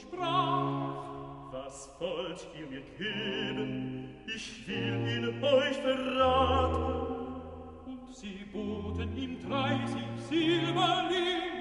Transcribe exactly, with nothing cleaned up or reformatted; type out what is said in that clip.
sprach: Was wollt ihr mir geben? Ich will ihn euch verraten. Und sie boten ihm dreißig Silberling.